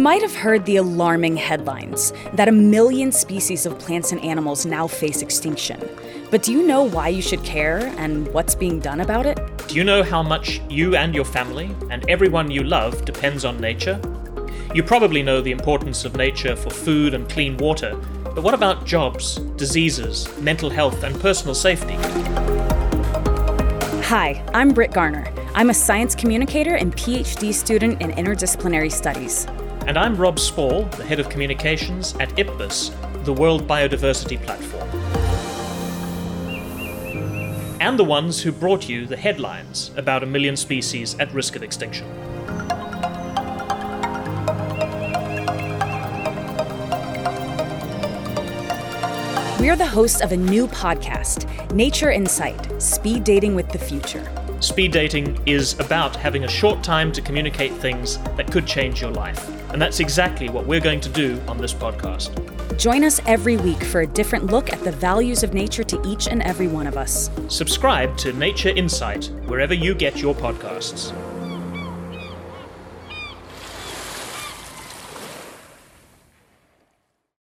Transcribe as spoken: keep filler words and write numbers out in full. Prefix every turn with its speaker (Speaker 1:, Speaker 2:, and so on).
Speaker 1: might have heard the alarming headlines that a million species of plants and animals now face extinction. But do you know why you should care and what's being done about it?
Speaker 2: Do you know how much you and your family and everyone you love depends on nature? You probably know the importance of nature for food and clean water, but what about jobs, diseases, mental health, and personal safety?
Speaker 1: Hi, I'm Britt Garner. I'm a science communicator and PhD student in interdisciplinary studies.
Speaker 2: And I'm Rob Spall, the head of communications at I P B E S, the World Biodiversity Platform. And the ones who brought you the headlines about a million species at risk of extinction.
Speaker 1: We are the hosts of a new podcast, Nature Insight, Speed Dating with the Future.
Speaker 2: Speed dating is about having a short time to communicate things that could change your life. And that's exactly what we're going to do on this podcast.
Speaker 1: Join us every week for a different look at the values of nature to each and every one of us.
Speaker 2: Subscribe to Nature Insight wherever you get your podcasts.